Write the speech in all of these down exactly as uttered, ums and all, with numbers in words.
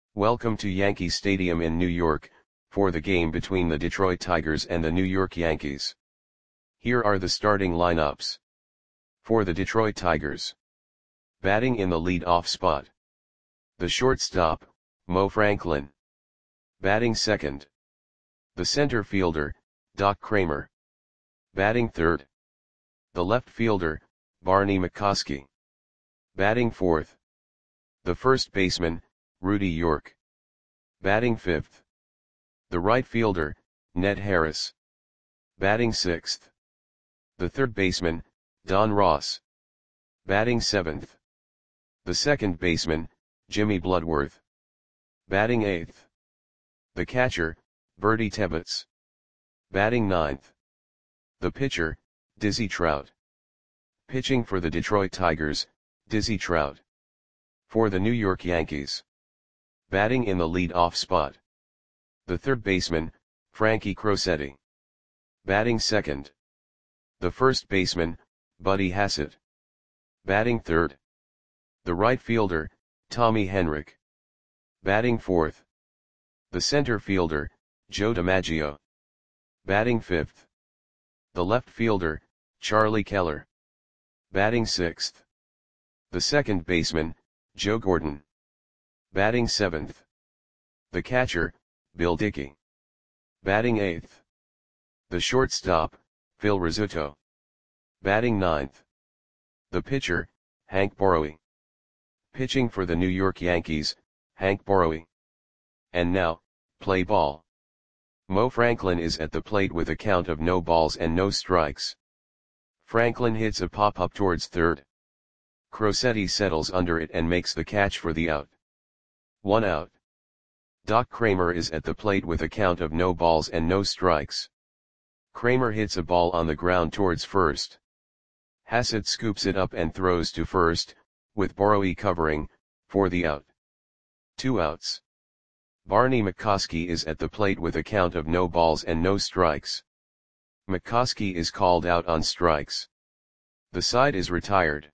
Welcome to Yankee Stadium in New York, for the game between the Detroit Tigers and the New York Yankees. Here are the starting lineups. For the Detroit Tigers. Batting in the lead-off spot. The shortstop, Mo Franklin. Batting second. The center fielder, Doc Kramer. Batting third. The left fielder, Barney McCoskey. Batting fourth. The first baseman, Rudy York. Batting fifth. The right fielder, Ned Harris. Batting sixth. The third baseman, Don Ross. Batting seventh. The second baseman, Jimmy Bloodworth. Batting eighth. The catcher, Bertie Tebbetts. Batting ninth. The pitcher, Dizzy Trout. Pitching for the Detroit Tigers, Dizzy Trout. For the New York Yankees. Batting in the lead-off spot. The third baseman, Frankie Crosetti. Batting second. The first baseman, Buddy Hassett. Batting third. The right fielder, Tommy Henrich. Batting fourth. The center fielder, Joe DiMaggio. Batting fifth. The left fielder, Charlie Keller. Batting sixth. The second baseman, Joe Gordon. Batting seventh. The catcher, Bill Dickey. Batting eighth. The shortstop, Phil Rizzuto. Batting ninth. The pitcher, Hank Borowy. Pitching for the New York Yankees, Hank Borowy. And now, play ball. Mo Franklin is at the plate with a count of no balls and no strikes. Franklin hits a pop-up towards third. Crosetti settles under it and makes the catch for the out. One out. Doc Kramer is at the plate with a count of no balls and no strikes. Kramer hits a ball on the ground towards first. Hassett scoops it up and throws to first, with Borowy covering, for the out. Two outs. Barney McCoskey is at the plate with a count of no balls and no strikes. McCoskey is called out on strikes. The side is retired.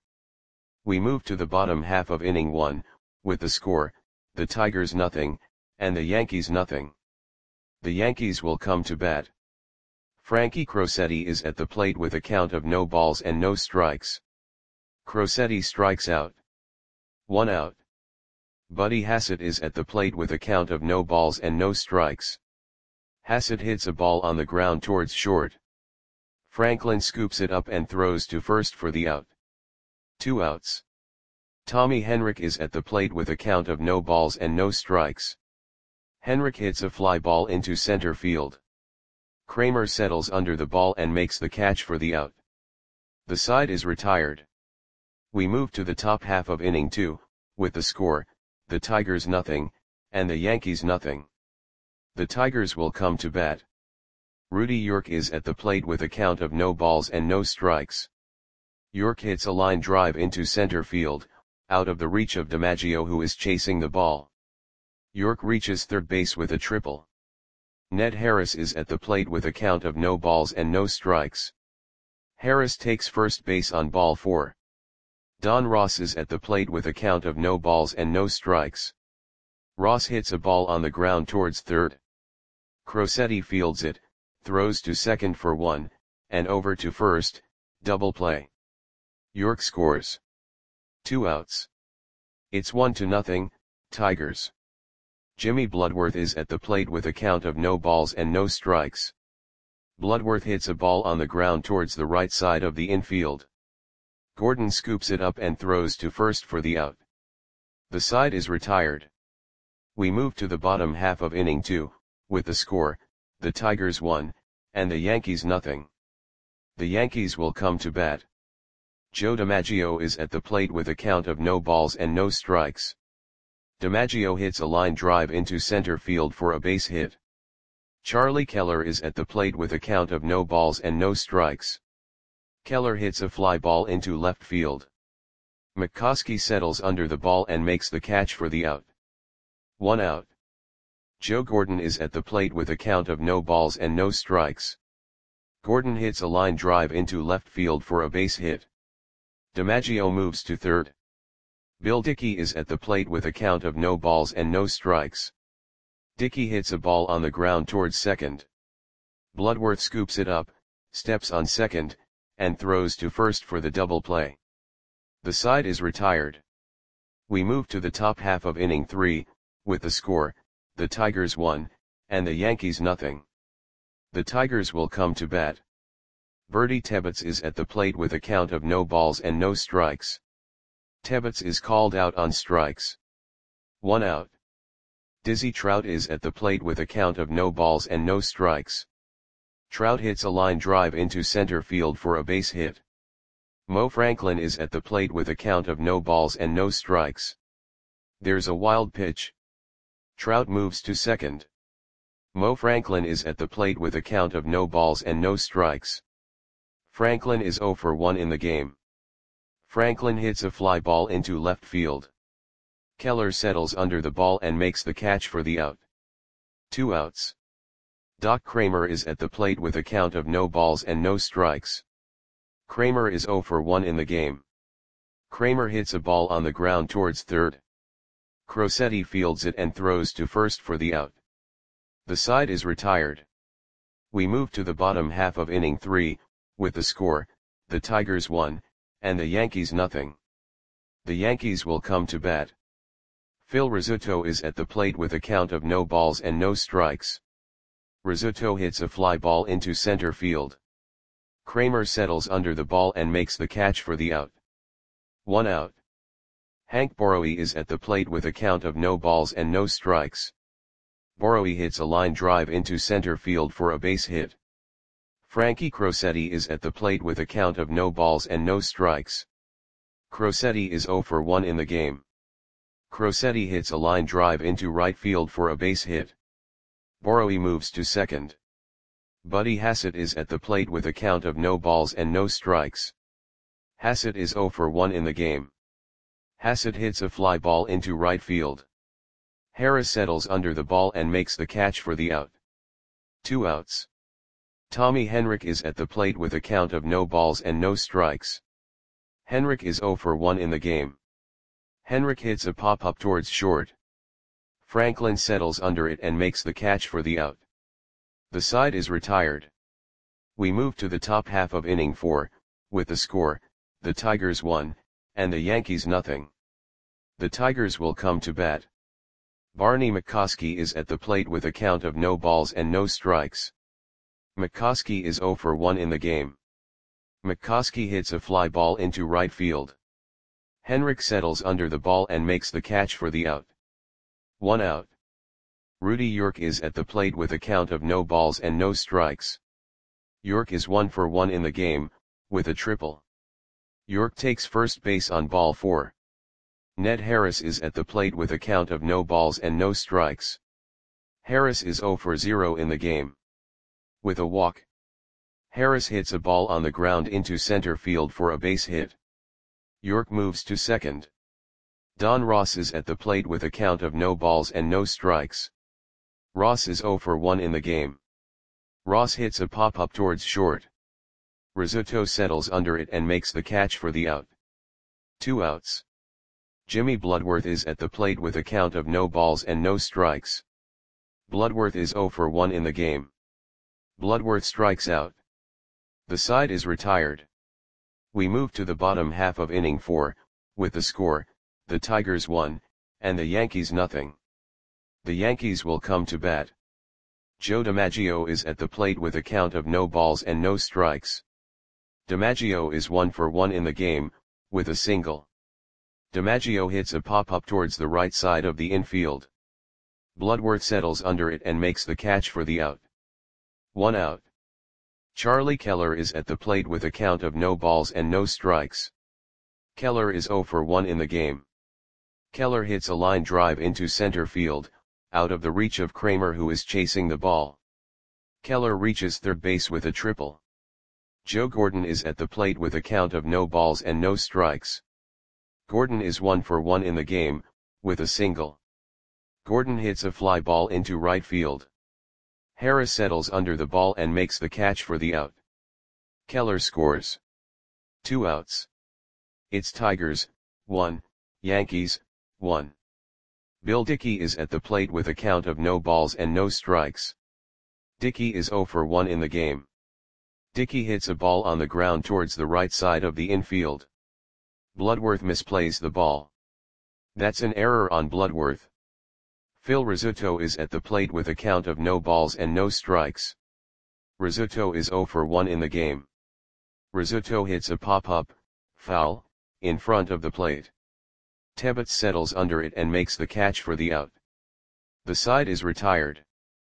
We move to the bottom half of inning one, with the score, the Tigers nothing, and the Yankees nothing. The Yankees will come to bat. Frankie Crosetti is at the plate with a count of no balls and no strikes. Crosetti strikes out. One out. Buddy Hassett is at the plate with a count of no balls and no strikes. Hassett hits a ball on the ground towards short. Franklin scoops it up and throws to first for the out. Two outs. Tommy Henrich is at the plate with a count of no balls and no strikes. Henrich hits a fly ball into center field. Kramer settles under the ball and makes the catch for the out. The side is retired. We move to the top half of inning two, with the score, the Tigers nothing, and the Yankees nothing. The Tigers will come to bat. Rudy York is at the plate with a count of no balls and no strikes. York hits a line drive into center field, out of the reach of DiMaggio, who is chasing the ball. York reaches third base with a triple. Ned Harris is at the plate with a count of no balls and no strikes. Harris takes first base on ball four. Don Ross is at the plate with a count of no balls and no strikes. Ross hits a ball on the ground towards third. Crosetti fields it, throws to second for one, and over to first, double play. York scores. Two outs. It's one to nothing, Tigers. Jimmy Bloodworth is at the plate with a count of no balls and no strikes. Bloodworth hits a ball on the ground towards the right side of the infield. Gordon scoops it up and throws to first for the out. The side is retired. We move to the bottom half of inning two, with the score, the Tigers one, and the Yankees nothing. The Yankees will come to bat. Joe DiMaggio is at the plate with a count of no balls and no strikes. DiMaggio hits a line drive into center field for a base hit. Charlie Keller is at the plate with a count of no balls and no strikes. Keller hits a fly ball into left field. McCoskey settles under the ball and makes the catch for the out. One out. Joe Gordon is at the plate with a count of no balls and no strikes. Gordon hits a line drive into left field for a base hit. DiMaggio moves to third. Bill Dickey is at the plate with a count of no balls and no strikes. Dickey hits a ball on the ground towards second. Bloodworth scoops it up, steps on second, and throws to first for the double play. The side is retired. We move to the top half of inning three, with the score, the Tigers one, and the Yankees nothing. The Tigers will come to bat. Bertie Tebbetts is at the plate with a count of no balls and no strikes. Tebbetts is called out on strikes. One out. Dizzy Trout is at the plate with a count of no balls and no strikes. Trout hits a line drive into center field for a base hit. Mo Franklin is at the plate with a count of no balls and no strikes. There's a wild pitch. Trout moves to second. Mo Franklin is at the plate with a count of no balls and no strikes. Franklin is oh for one in the game. Franklin hits a fly ball into left field. Keller settles under the ball and makes the catch for the out. Two outs. Doc Kramer is at the plate with a count of no balls and no strikes. Kramer is oh for one in the game. Kramer hits a ball on the ground towards third. Crosetti fields it and throws to first for the out. The side is retired. We move to the bottom half of inning three, with the score, the Tigers one, and the Yankees nothing. The Yankees will come to bat. Phil Rizzuto is at the plate with a count of no balls and no strikes. Rizzuto hits a fly ball into center field. Kramer settles under the ball and makes the catch for the out. One out. Hank Borowy is at the plate with a count of no balls and no strikes. Borowy hits a line drive into center field for a base hit. Frankie Crosetti is at the plate with a count of no balls and no strikes. Crosetti is oh for one in the game. Crosetti hits a line drive into right field for a base hit. Borowy moves to second. Buddy Hassett is at the plate with a count of no balls and no strikes. Hassett is oh for one in the game. Hassett hits a fly ball into right field. Harris settles under the ball and makes the catch for the out. Two outs. Tommy Henrich is at the plate with a count of no balls and no strikes. Henrich is oh for one in the game. Henrich hits a pop-up towards short. Franklin settles under it and makes the catch for the out. The side is retired. We move to the top half of inning four, with the score, the Tigers one, and the Yankees nothing. The Tigers will come to bat. Barney McCoskey is at the plate with a count of no balls and no strikes. McCoskey is oh for one in the game. McCoskey hits a fly ball into right field. Henrich settles under the ball and makes the catch for the out. One out. Rudy York is at the plate with a count of no balls and no strikes. York is one for one in the game, with a triple. York takes first base on ball four. Ned Harris is at the plate with a count of no balls and no strikes. Harris is oh for zero in the game. With a walk. Harris hits a ball on the ground into center field for a base hit. York moves to second. Don Ross is at the plate with a count of no balls and no strikes. Ross is oh for one in the game. Ross hits a pop-up towards short. Rizzuto settles under it and makes the catch for the out. Two outs. Jimmy Bloodworth is at the plate with a count of no balls and no strikes. Bloodworth is oh for one in the game. Bloodworth strikes out. The side is retired. We move to the bottom half of inning four, with the score, the Tigers one, and the Yankees nothing. The Yankees will come to bat. Joe DiMaggio is at the plate with a count of no balls and no strikes. DiMaggio is one for one in the game, with a single. DiMaggio hits a pop-up towards the right side of the infield. Bloodworth settles under it and makes the catch for the out. One out. Charlie Keller is at the plate with a count of no balls and no strikes. Keller is oh for one in the game. Keller hits a line drive into center field, out of the reach of Kramer who is chasing the ball. Keller reaches third base with a triple. Joe Gordon is at the plate with a count of no balls and no strikes. Gordon is one for one in the game, with a single. Gordon hits a fly ball into right field. Harris settles under the ball and makes the catch for the out. Keller scores. Two outs. It's Tigers, one, Yankees, one. Bill Dickey is at the plate with a count of no balls and no strikes. Dickey is zero for one in the game. Dickey hits a ball on the ground towards the right side of the infield. Bloodworth misplays the ball. That's an error on Bloodworth. Phil Rizzuto is at the plate with a count of no balls and no strikes. Rizzuto is zero for one in the game. Rizzuto hits a pop-up, foul, in front of the plate. Tebbets settles under it and makes the catch for the out. The side is retired.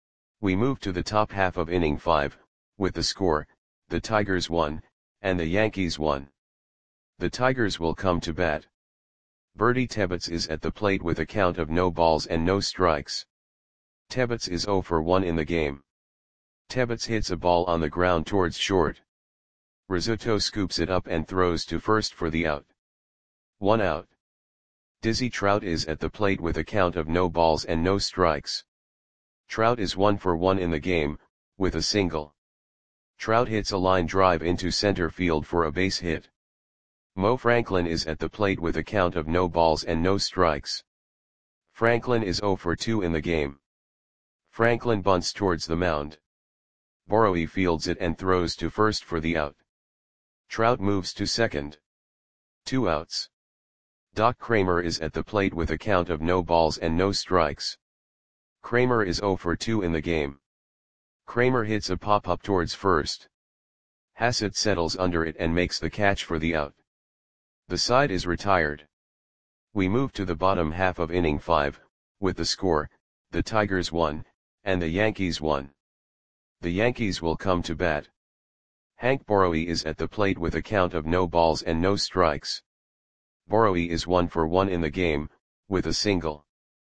We move to the top half of inning five, with the score, the Tigers won, and the Yankees won. The Tigers will come to bat. Bertie Tebbets is at the plate with a count of no balls and no strikes. Tebbets is zero for one in the game. Tebbets hits a ball on the ground towards short. Rizzuto scoops it up and throws to first for the out. One out. Dizzy Trout is at the plate with a count of no balls and no strikes. Trout is one for one in the game, with a single. Trout hits a line drive into center field for a base hit. Mo Franklin is at the plate with a count of no balls and no strikes. Franklin is zero for two in the game. Franklin bunts towards the mound. Borowy fields it and throws to first for the out. Trout moves to second. Two outs. Doc Kramer is at the plate with a count of no balls and no strikes. Kramer is zero for two in the game. Kramer hits a pop-up towards first. Hassett settles under it and makes the catch for the out. The side is retired. We move to the bottom half of inning five, with the score, the Tigers won, and the Yankees won. The Yankees will come to bat. Hank Borowy is at the plate with a count of no balls and no strikes. Borowy is one for one in the game, with a single.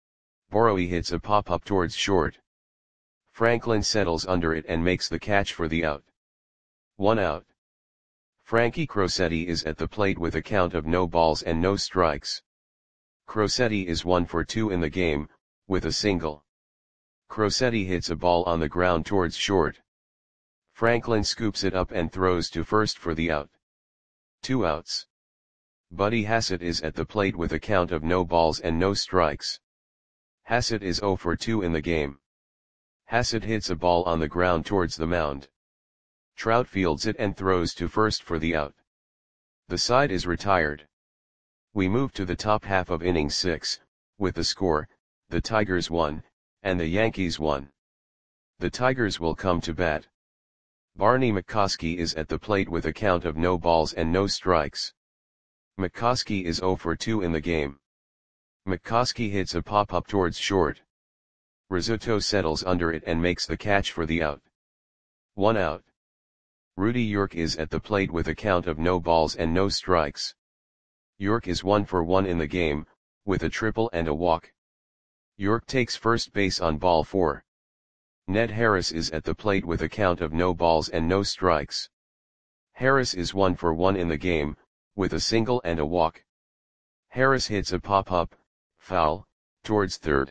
Borowy hits a pop-up towards short. Franklin settles under it and makes the catch for the out. One out. Frankie Crosetti is at the plate with a count of no balls and no strikes. Crosetti is one for two in the game, with a single. Crosetti hits a ball on the ground towards short. Franklin scoops it up and throws to first for the out. Two outs. Buddy Hassett is at the plate with a count of no balls and no strikes. Hassett is zero for two in the game. Hassett hits a ball on the ground towards the mound. Trout fields it and throws to first for the out. The side is retired. We move to the top half of inning six, with the score, the Tigers won, and the Yankees won. The Tigers will come to bat. Barney McCoskey is at the plate with a count of no balls and no strikes. McCoskey is zero for two in the game. McCoskey hits a pop-up towards short. Rizzuto settles under it and makes the catch for the out. One out. Rudy York is at the plate with a count of no balls and no strikes. York is one for one in the game, with a triple and a walk. York takes first base on ball four. Ned Harris is at the plate with a count of no balls and no strikes. Harris is one for one in the game, with a single and a walk. Harris hits a pop-up, foul, towards third.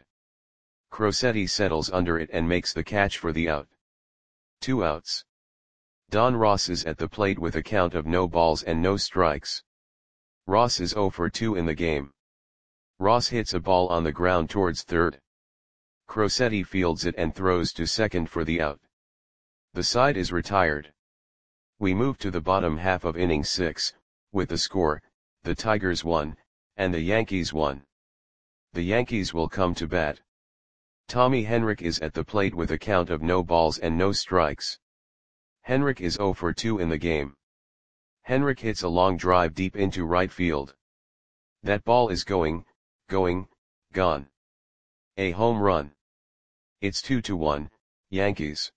Crosetti settles under it and makes the catch for the out. Two outs. Don Ross is at the plate with a count of no balls and no strikes. Ross is zero for two in the game. Ross hits a ball on the ground towards third. Crosetti fields it and throws to second for the out. The side is retired. We move to the bottom half of inning six, with the score, the Tigers won, and the Yankees won. The Yankees will come to bat. Tommy Henrich is at the plate with a count of no balls and no strikes. Henrich is zero for two in the game. Henrich hits a long drive deep into right field. That ball is going, going, gone. A home run. It's two to one, Yankees.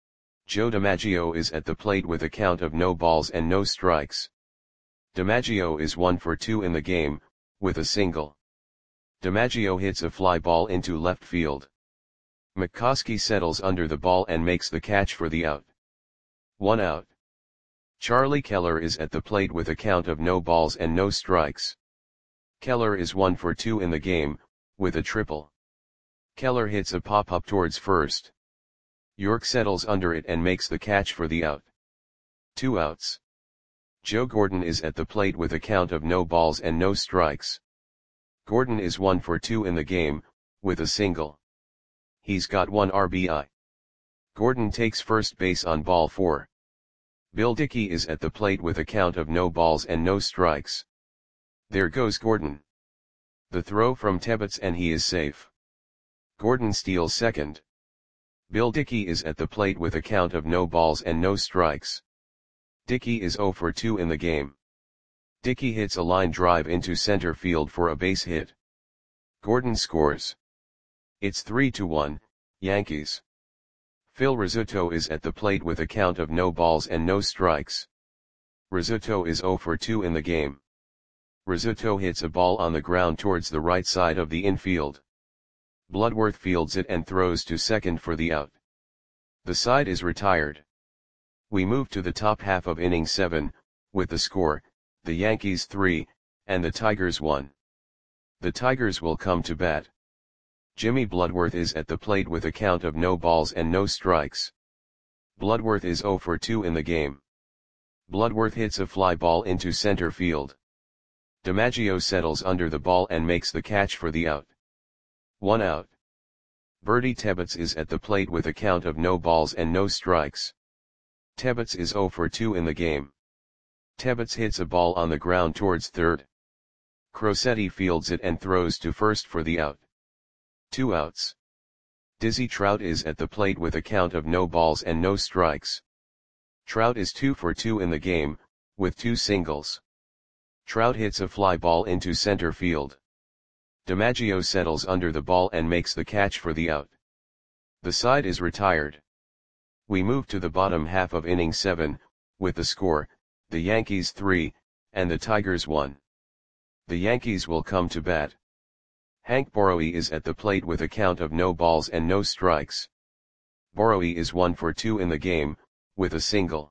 Joe DiMaggio is at the plate with a count of no balls and no strikes. DiMaggio is one for two in the game, with a single. DiMaggio hits a fly ball into left field. McCoskey settles under the ball and makes the catch for the out. One out. Charlie Keller is at the plate with a count of no balls and no strikes. Keller is one for two in the game, with a triple. Keller hits a pop-up towards first. York settles under it and makes the catch for the out. Two outs. Joe Gordon is at the plate with a count of no balls and no strikes. Gordon is one for two in the game, with a single. He's got one R B I. Gordon takes first base on ball four. Bill Dickey is at the plate with a count of no balls and no strikes. There goes Gordon. The throw from Tebbets and he is safe. Gordon steals second. Bill Dickey is at the plate with a count of no balls and no strikes. Dickey is zero for two in the game. Dickey hits a line drive into center field for a base hit. Gordon scores. It's three to one, Yankees. Phil Rizzuto is at the plate with a count of no balls and no strikes. Rizzuto is zero for two in the game. Rizzuto hits a ball on the ground towards the right side of the infield. Bloodworth fields it and throws to second for the out. The side is retired. We move to the top half of inning seven, with the score, the Yankees three, and the Tigers one. The Tigers will come to bat. Jimmy Bloodworth is at the plate with a count of no balls and no strikes. Bloodworth is zero for two in the game. Bloodworth hits a fly ball into center field. DiMaggio settles under the ball and makes the catch for the out. One out. Bertie Tebbets is at the plate with a count of no balls and no strikes. Tebbets is zero for two in the game. Tebbets hits a ball on the ground towards third. Crosetti fields it and throws to first for the out. Two outs. Dizzy Trout is at the plate with a count of no balls and no strikes. Trout is two for two in the game, with two singles. Trout hits a fly ball into center field. DiMaggio settles under the ball and makes the catch for the out. The side is retired. We move to the bottom half of inning seven, with the score, the Yankees three, and the Tigers one. The Yankees will come to bat. Hank Borowy is at the plate with a count of no balls and no strikes. Borowy is one for two in the game, with a single.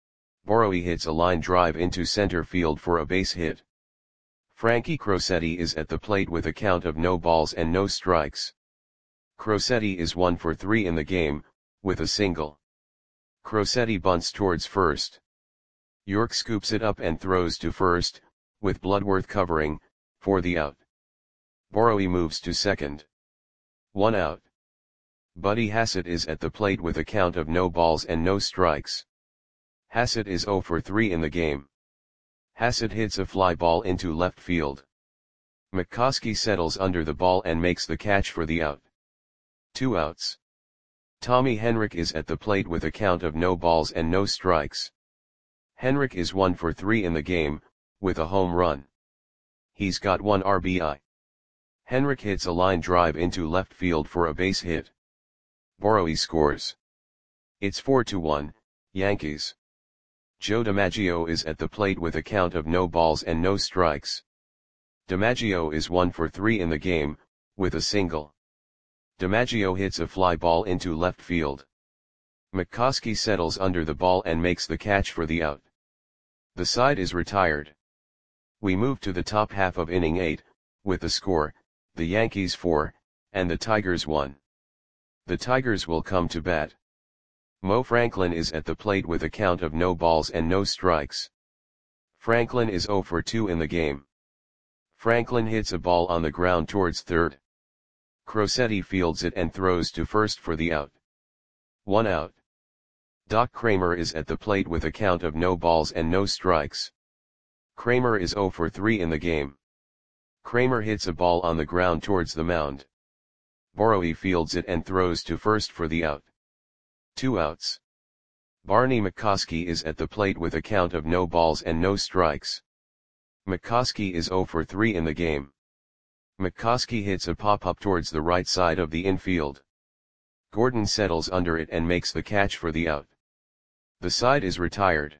Borowy hits a line drive into center field for a base hit. Frankie Crosetti is at the plate with a count of no balls and no strikes. Crosetti is one for three in the game, with a single. Crosetti bunts towards first. York scoops it up and throws to first, with Bloodworth covering, for the out. Borowy moves to second. One out. Buddy Hassett is at the plate with a count of no balls and no strikes. Hassett is zero for three in the game. Hassett hits a fly ball into left field. McCoskey settles under the ball and makes the catch for the out. Two outs. Tommy Henrich is at the plate with a count of no balls and no strikes. Henrich is one for three in the game, with a home run. He's got one R B I. Henrich hits a line drive into left field for a base hit. Borowy scores. It's four to one, Yankees. Joe DiMaggio is at the plate with a count of no balls and no strikes. DiMaggio is one for three in the game, with a single. DiMaggio hits a fly ball into left field. McCoskey settles under the ball and makes the catch for the out. The side is retired. We move to the top half of inning eight, with the score, the Yankees four, and the Tigers one. The Tigers will come to bat. Mo Franklin is at the plate with a count of no balls and no strikes. Franklin is zero for two in the game. Franklin hits a ball on the ground towards third. Crosetti fields it and throws to first for the out. One out. Doc Kramer is at the plate with a count of no balls and no strikes. Kramer is zero for three in the game. Kramer hits a ball on the ground towards the mound. Borowy fields it and throws to first for the out. Two outs. Barney McCoskey is at the plate with a count of no balls and no strikes. McCoskey is zero for three in the game. McCoskey hits a pop-up towards the right side of the infield. Gordon settles under it and makes the catch for the out. The side is retired.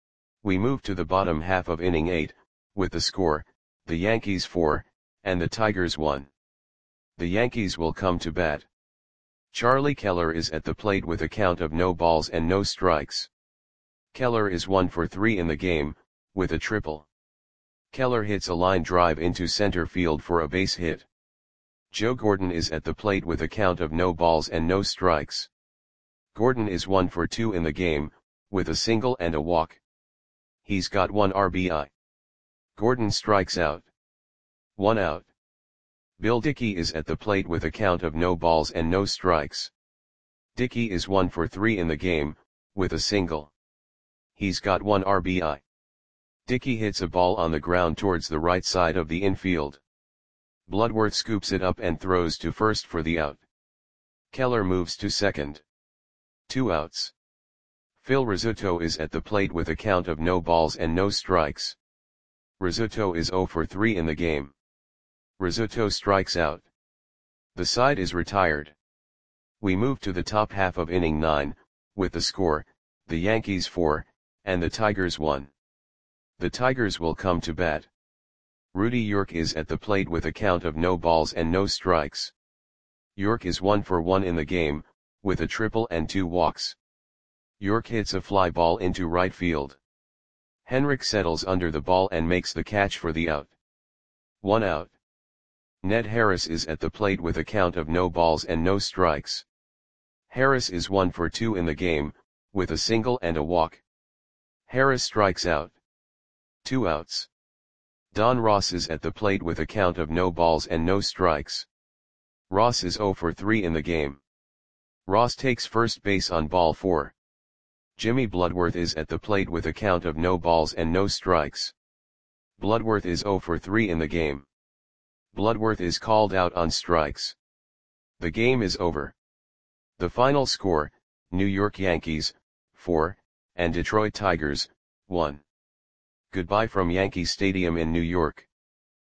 We move to the bottom half of inning eight, with the score, the Yankees four, and the Tigers one. The Yankees will come to bat. Charlie Keller is at the plate with a count of no balls and no strikes. Keller is one for three in the game, with a triple. Keller hits a line drive into center field for a base hit. Joe Gordon is at the plate with a count of no balls and no strikes. Gordon is one for two in the game, with a single and a walk. He's got one R B I. Gordon strikes out. One out. Bill Dickey is at the plate with a count of no balls and no strikes. Dickey is one for three in the game, with a single. He's got one R B I. Dickey hits a ball on the ground towards the right side of the infield. Bloodworth scoops it up and throws to first for the out. Keller moves to second. Two outs. Phil Rizzuto is at the plate with a count of no balls and no strikes. Rizzuto is zero for three in the game. Rizzuto strikes out. The side is retired. We move to the top half of inning nine, with the score, the Yankees four, and the Tigers one. The Tigers will come to bat. Rudy York is at the plate with a count of no balls and no strikes. York is one for one in the game, with a triple and two walks. York hits a fly ball into right field. Henrik settles under the ball and makes the catch for the out. One out. Ned Harris is at the plate with a count of no balls and no strikes. Harris is one for two in the game, with a single and a walk. Harris strikes out. Two outs. Don Ross is at the plate with a count of no balls and no strikes. Ross is zero for three in the game. Ross takes first base on ball four. Jimmy Bloodworth is at the plate with a count of no balls and no strikes. Bloodworth is zero for three in the game. Bloodworth is called out on strikes. The game is over. The final score, New York Yankees, four, and Detroit Tigers, one. Goodbye from Yankee Stadium in New York.